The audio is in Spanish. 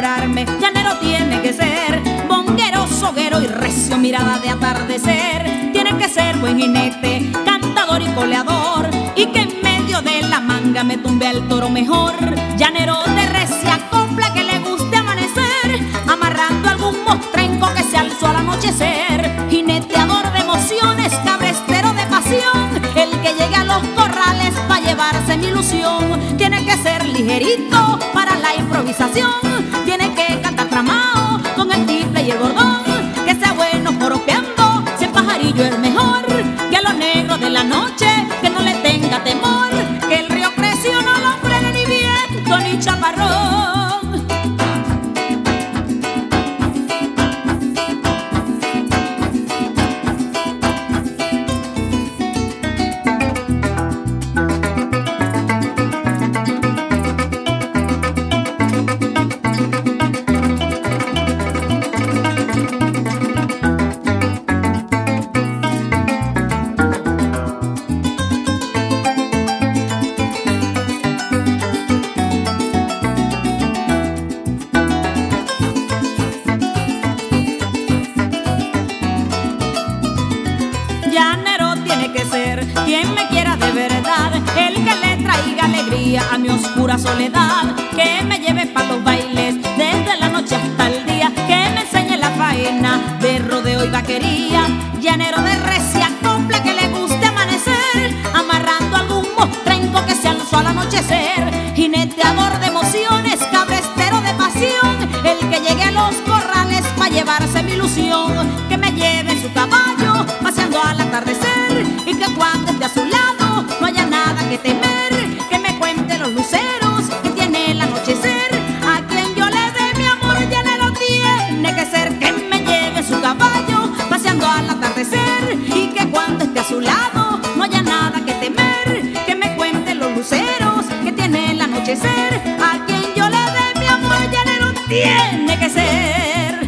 enamorarme, llanero tiene que ser bonguero, soguero y recio, mirada de atardecer. Tiene que ser buen jinete, cantador y coleador, y que en medio de la manga me tumbe al toro mejor. Llanero de recia copla, que le guste amanecer, amarrando algún mostrenco que se alzó al anochecer. Jineteador de emociones, cabrestero de pasión, el que llegue a los corrales pa' llevarse mi ilusión. Tiene que ser ligerito para la improvisación, tiene que cantar tramao con el tiple y el bordón, que sea bueno joropeando, si el pajarillo es mejor, que a los negros de la noche que no le tenga temor, que el río creció no lo frene ni viento ni chaparrón. Llanero tiene que ser quien me quiera de verdad, el que le traiga alegría a mi oscura soledad, que me lleve pa' los bailes desde la noche hasta el día, que me enseñe la faena de rodeo y vaquería. Llanero de recia copla, que le guste amanecer, amarrando algún mostrenco que se alzó al anochecer. Jineteador de emociones, cabrestero de pasión, el que llegue a los corrales pa' llevarse mi ilusión, que me lleve en su caballo paseando al atardecer, y que cuando esté a su lado no haya nada que temer, que me cuente los luceros que tiene el anochecer. A quien yo le dé mi amor, llanero tiene que ser, que me lleve en su caballo paseando al atardecer, y que cuando esté a su lado no haya nada que temer, que me cuente los luceros que tiene el anochecer. A quien yo le dé mi amor, llanero tiene que ser.